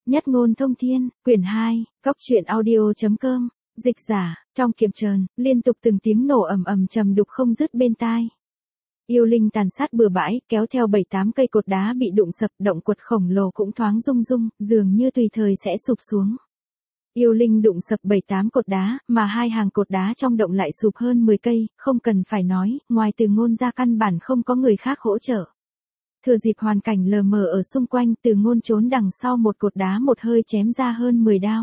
Nhất ngôn thông thiên, quyển 2, Cốc truyện audio.com, dịch giả, trong kiệm trờn, liên tục từng tiếng nổ ầm ầm trầm đục không dứt bên tai. Yêu linh tàn sát bừa bãi, kéo theo 7-8 cây cột đá bị đụng sập, động quật khổng lồ cũng thoáng rung rung, dường như tùy thời sẽ sụp xuống. Yêu linh đụng sập 7-8 cột đá, mà hai hàng cột đá trong động lại sụp hơn 10 cây, không cần phải nói, ngoài Từ Ngôn ra căn bản không có người khác hỗ trợ. Thừa dịp hoàn cảnh lờ mờ ở xung quanh, Từ Ngôn trốn đằng sau một cột đá một hơi chém ra hơn 10 đao.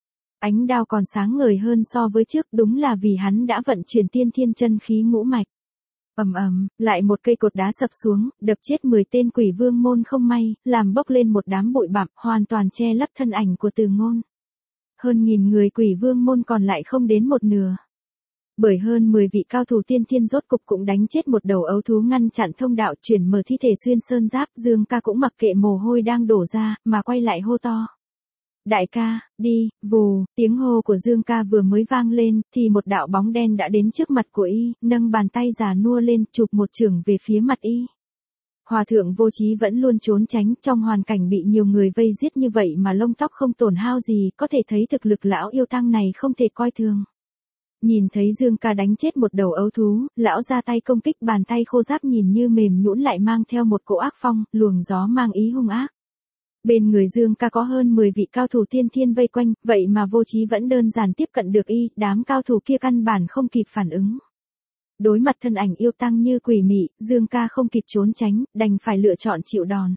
Ánh đao còn sáng ngời hơn so với trước, đúng là vì hắn đã vận chuyển tiên thiên chân khí ngũ mạch. Ầm ầm, lại một cây cột đá sập xuống, đập chết 10 tên quỷ vương môn không may, làm bốc lên một đám bụi bặm, hoàn toàn che lấp thân ảnh của Từ Ngôn. Hơn 1000 người quỷ vương môn còn lại không đến một nửa. Bởi hơn 10 vị cao thủ tiên thiên rốt cục cũng đánh chết một đầu ấu thú ngăn chặn thông đạo chuyển mở thi thể xuyên sơn giáp, Dương Ca cũng mặc kệ mồ hôi đang đổ ra, mà quay lại hô to. Đại ca, đi, vù, tiếng hô của Dương Ca vừa mới vang lên, thì một đạo bóng đen đã đến trước mặt của y, nâng bàn tay già nua lên, chụp một chưởng về phía mặt y. Hòa thượng Vô Chí vẫn luôn trốn tránh, trong hoàn cảnh bị nhiều người vây giết như vậy mà lông tóc không tổn hao gì, có thể thấy thực lực lão yêu tăng này không thể coi thường. Nhìn thấy Dương Ca đánh chết một đầu ấu thú, lão ra tay công kích, bàn tay khô ráp nhìn như mềm nhũn lại mang theo một cỗ ác phong, luồng gió mang ý hung ác. Bên người Dương Ca có hơn 10 vị cao thủ tiên thiên vây quanh, vậy mà Vô Chí vẫn đơn giản tiếp cận được y, đám cao thủ kia căn bản không kịp phản ứng. Đối mặt thân ảnh yêu tăng như quỷ mị, Dương Ca không kịp trốn tránh, đành phải lựa chọn chịu đòn.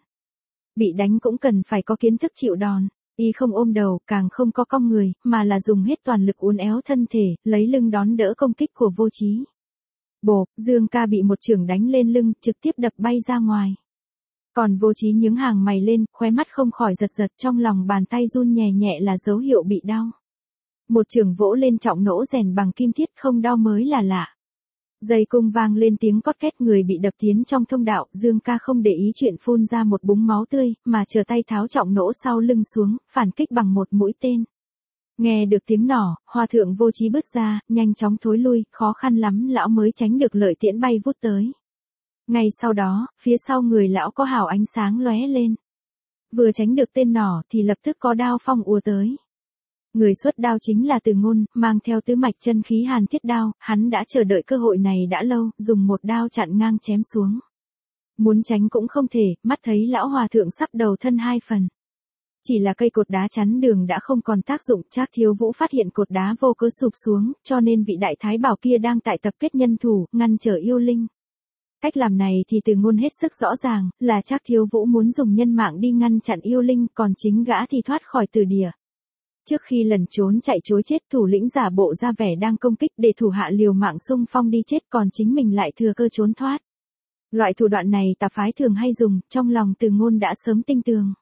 Bị đánh cũng cần phải có kiến thức chịu đòn, y không ôm đầu, càng không có cong người, mà là dùng hết toàn lực uốn éo thân thể, lấy lưng đón đỡ công kích của Vô Chí. Bộp, Dương Ca bị một chưởng đánh lên lưng, trực tiếp đập bay ra ngoài. Còn Vô Chí nhướng hàng mày lên, khóe mắt không khỏi giật giật, trong lòng bàn tay run nhẹ nhẹ là dấu hiệu bị đau. Một chưởng vỗ lên trọng nỗ rèn bằng kim thiết, không đau mới là lạ. Dây cung vang lên tiếng cót két, người bị đập tiến trong thông đạo, Dương Ca không để ý chuyện phun ra một búng máu tươi, mà trở tay tháo trọng nỗ sau lưng xuống, phản kích bằng một mũi tên. Nghe được tiếng nỏ, Hòa thượng Vô Chí bước ra, nhanh chóng thối lui, khó khăn lắm lão mới tránh được lợi tiễn bay vút tới. Ngay sau đó, phía sau người lão có hào ánh sáng lóe lên. Vừa tránh được tên nỏ thì lập tức có đao phong ùa tới. Người xuất đao chính là Từ Ngôn, mang theo tứ mạch chân khí hàn thiết đao, hắn đã chờ đợi cơ hội này đã lâu, dùng một đao chặn ngang chém xuống. Muốn tránh cũng không thể, mắt thấy lão hòa thượng sắp đầu thân hai phần. Chỉ là cây cột đá chắn đường đã không còn tác dụng, Trác Thiếu Vũ phát hiện cột đá vô cớ sụp xuống, cho nên vị đại thái bảo kia đang tại tập kết nhân thủ, ngăn trở yêu linh. Cách làm này thì Từ Ngôn hết sức rõ ràng, là Trác Thiếu Vũ muốn dùng nhân mạng đi ngăn chặn yêu linh, còn chính gã thì thoát khỏi tử địa. Trước khi lẩn trốn chạy trối chết, thủ lĩnh giả bộ ra vẻ đang công kích để thủ hạ liều mạng xung phong đi chết, còn chính mình lại thừa cơ trốn thoát. Loại thủ đoạn này tà phái thường hay dùng, trong lòng Từ Ngôn đã sớm tinh tường.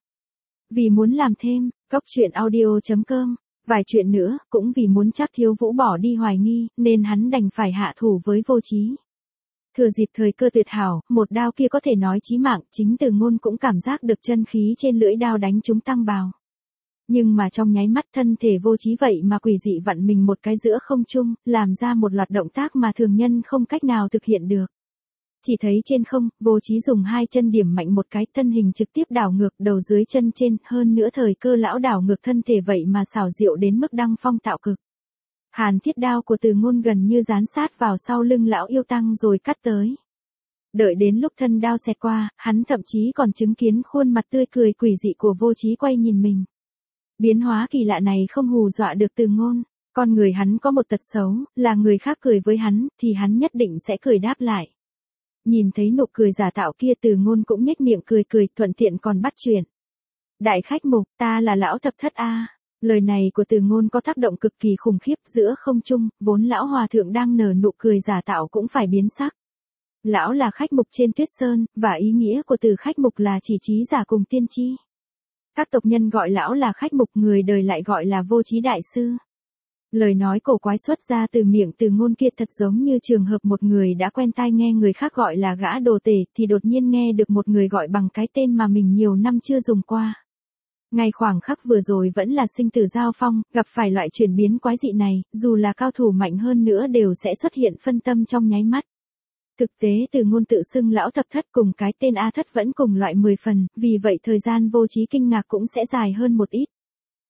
Vì muốn làm thêm, Cốc truyện audio.com, vài chuyện nữa, cũng vì muốn Trác Thiếu Vũ bỏ đi hoài nghi, nên hắn đành phải hạ thủ với Vô Chí. Thừa dịp thời cơ tuyệt hảo, một đao kia có thể nói chí mạng, chính Từ Ngôn cũng cảm giác được chân khí trên lưỡi đao đánh trúng tăng bào. Nhưng mà trong nháy mắt thân thể Vô Chí vậy mà quỷ dị vặn mình một cái giữa không trung, làm ra một loạt động tác mà thường nhân không cách nào thực hiện được. Chỉ thấy trên không, Vô Chí dùng hai chân điểm mạnh một cái, thân hình trực tiếp đảo ngược, đầu dưới chân trên, hơn nữa thời cơ lão đảo ngược thân thể vậy mà xảo diệu đến mức đăng phong tạo cực. Hàn thiết đao của Từ Ngôn gần như dán sát vào sau lưng lão yêu tăng rồi cắt tới. Đợi đến lúc thân đao xẹt qua, hắn thậm chí còn chứng kiến khuôn mặt tươi cười quỷ dị của Vô Chí quay nhìn mình. Biến hóa kỳ lạ này không hù dọa được Từ Ngôn, con người hắn có một tật xấu, là người khác cười với hắn, thì hắn nhất định sẽ cười đáp lại. Nhìn thấy nụ cười giả tạo kia, Từ Ngôn cũng nhếch miệng cười cười, thuận tiện còn bắt chuyện. Đại khách mục, ta là lão thập thất a. Lời này của Từ Ngôn có tác động cực kỳ khủng khiếp, giữa không trung, vốn lão hòa thượng đang nở nụ cười giả tạo cũng phải biến sắc. Lão là khách mục trên Tuyết Sơn, và ý nghĩa của từ khách mục là chỉ trí giả cùng tiên tri. Các tộc nhân gọi lão là khách mục, người đời lại gọi là Vô Chí đại sư. Lời nói cổ quái xuất ra từ miệng Từ Ngôn kia thật giống như trường hợp một người đã quen tai nghe người khác gọi là gã đồ tể, thì đột nhiên nghe được một người gọi bằng cái tên mà mình nhiều năm chưa dùng qua. Ngay khoảng khắc vừa rồi vẫn là sinh tử giao phong, gặp phải loại chuyển biến quái dị này, dù là cao thủ mạnh hơn nữa đều sẽ xuất hiện phân tâm trong nháy mắt. Thực tế Từ Ngôn tự xưng lão thập thất cùng cái tên A thất vẫn cùng loại 10 phần, vì vậy thời gian Vô Chí kinh ngạc cũng sẽ dài hơn một ít.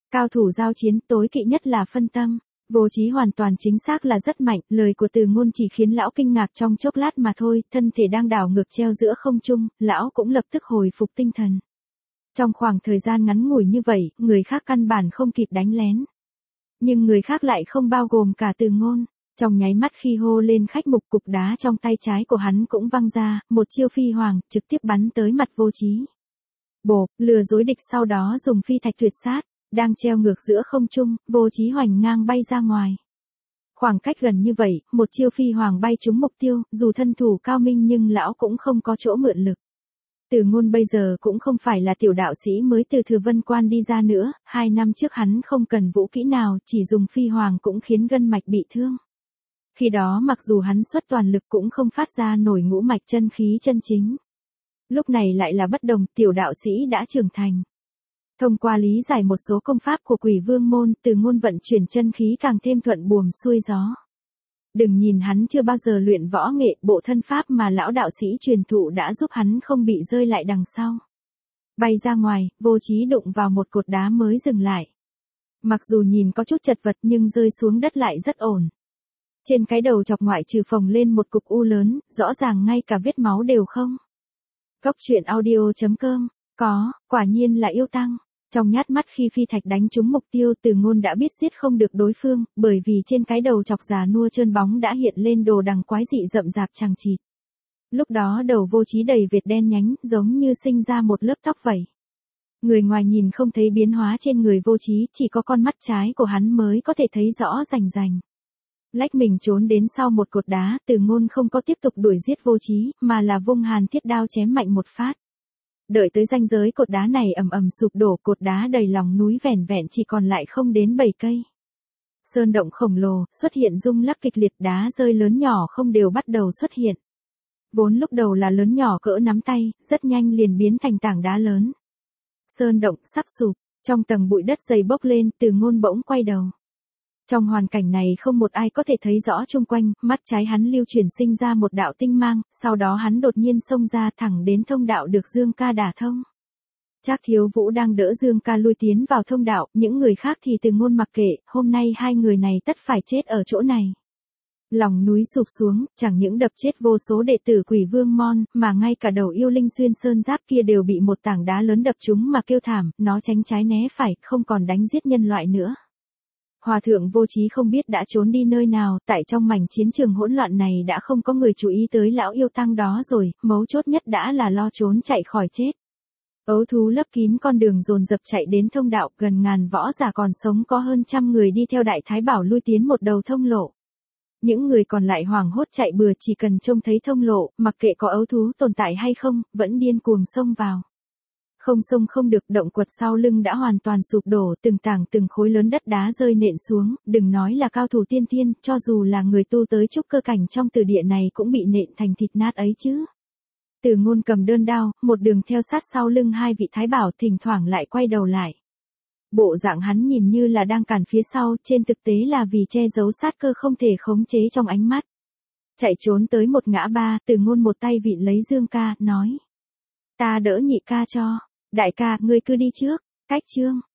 Cao thủ giao chiến tối kỵ nhất là phân tâm. Vô Chí hoàn toàn chính xác là rất mạnh, lời của Từ Ngôn chỉ khiến lão kinh ngạc trong chốc lát mà thôi, thân thể đang đảo ngược treo giữa không trung, lão cũng lập tức hồi phục tinh thần. Trong khoảng thời gian ngắn ngủi như vậy, người khác căn bản không kịp đánh lén. Nhưng người khác lại không bao gồm cả Từ Ngôn. Trong nháy mắt khi hô lên khách mục, cục đá trong tay trái của hắn cũng văng ra, một chiêu phi hoàng, trực tiếp bắn tới mặt Vô Chí. Bộp, lừa dối địch, sau đó dùng phi thạch tuyệt sát, đang treo ngược giữa không trung, Vô Chí hoành ngang bay ra ngoài. Khoảng cách gần như vậy, một chiêu phi hoàng bay trúng mục tiêu, dù thân thủ cao minh nhưng lão cũng không có chỗ mượn lực. Từ Ngôn bây giờ cũng không phải là tiểu đạo sĩ mới từ Thừa Vân Quan đi ra nữa, 2 năm trước hắn không cần vũ kỹ nào, chỉ dùng phi hoàng cũng khiến gân mạch bị thương. Khi đó mặc dù hắn xuất toàn lực cũng không phát ra nổi ngũ mạch chân khí chân chính. Lúc này lại là bất đồng, tiểu đạo sĩ đã trưởng thành. Thông qua lý giải một số công pháp của Quỷ Vương môn, Từ Ngôn vận chuyển chân khí càng thêm thuận buồm xuôi gió. Đừng nhìn hắn chưa bao giờ luyện võ nghệ, bộ thân pháp mà lão đạo sĩ truyền thụ đã giúp hắn không bị rơi lại đằng sau. Bay ra ngoài, Vô Chí đụng vào một cột đá mới dừng lại. Mặc dù nhìn có chút chật vật nhưng rơi xuống đất lại rất ổn. Trên cái đầu chọc ngoại trừ phồng lên một cục u lớn, rõ ràng ngay cả vết máu đều không. Cốc truyện audio.com, quả nhiên là yêu tăng. Trong nhát mắt khi phi thạch đánh trúng mục tiêu, Từ Ngôn đã biết giết không được đối phương, bởi vì trên cái đầu chọc già nua trơn bóng đã hiện lên đồ đằng quái dị rậm rạp chằng chịt. Lúc đó đầu Vô Chí đầy vệt đen nhánh, giống như sinh ra một lớp tóc vẩy. Người ngoài nhìn không thấy biến hóa trên người Vô Chí, chỉ có con mắt trái của hắn mới có thể thấy rõ rành rành. Lách mình trốn đến sau một cột đá, Từ Ngôn không có tiếp tục đuổi giết Vô Chí, mà là vung hàn thiết đao chém mạnh một phát. Đợi tới ranh giới cột đá này ầm ầm sụp đổ, cột đá đầy lòng núi vẻn vẹn chỉ còn lại không đến 7 cây. Sơn động khổng lồ, xuất hiện rung lắc kịch liệt, đá rơi lớn nhỏ không đều bắt đầu xuất hiện. Vốn lúc đầu là lớn nhỏ cỡ nắm tay, rất nhanh liền biến thành tảng đá lớn. Sơn động sắp sụp, trong tầng bụi đất dày bốc lên, Từ Ngôn bỗng quay đầu. Trong hoàn cảnh này không một ai có thể thấy rõ chung quanh, mắt trái hắn lưu chuyển sinh ra một đạo tinh mang, sau đó hắn đột nhiên xông ra thẳng đến thông đạo được Dương Ca đả thông. Trác Thiếu Vũ đang đỡ Dương Ca lui tiến vào thông đạo, những người khác thì Từ Ngôn mặc kệ, hôm nay hai người này tất phải chết ở chỗ này. Lòng núi sụp xuống, chẳng những đập chết vô số đệ tử Quỷ Vương môn, mà ngay cả đầu yêu linh xuyên sơn giáp kia đều bị một tảng đá lớn đập trúng mà kêu thảm, nó tránh trái né phải, không còn đánh giết nhân loại nữa. Hòa thượng Vô Chí không biết đã trốn đi nơi nào, tại trong mảnh chiến trường hỗn loạn này đã không có người chú ý tới lão yêu tăng đó rồi, mấu chốt nhất đã là lo trốn chạy khỏi chết. Ấu thú lấp kín con đường dồn dập chạy đến thông đạo, gần ngàn võ giả còn sống có hơn 100 người đi theo Đại Thái Bảo lui tiến một đầu thông lộ. Những người còn lại hoảng hốt chạy bừa, chỉ cần trông thấy thông lộ, mặc kệ có ấu thú tồn tại hay không, vẫn điên cuồng xông vào. Không xông không được, động quật sau lưng đã hoàn toàn sụp đổ, từng tảng từng khối lớn đất đá rơi nện xuống, đừng nói là cao thủ tiên thiên, cho dù là người tu tới trúc cơ cảnh trong từ địa này cũng bị nện thành thịt nát ấy chứ. Từ Ngôn cầm đơn đao, một đường theo sát sau lưng hai vị thái bảo, thỉnh thoảng lại quay đầu lại. Bộ dạng hắn nhìn như là đang cản phía sau, trên thực tế là vì che giấu sát cơ không thể khống chế trong ánh mắt. Chạy trốn tới một ngã ba, Từ Ngôn một tay vịn lấy Dương Ca, nói: "Ta đỡ nhị ca cho, đại ca, ngươi cứ đi trước." Cách chương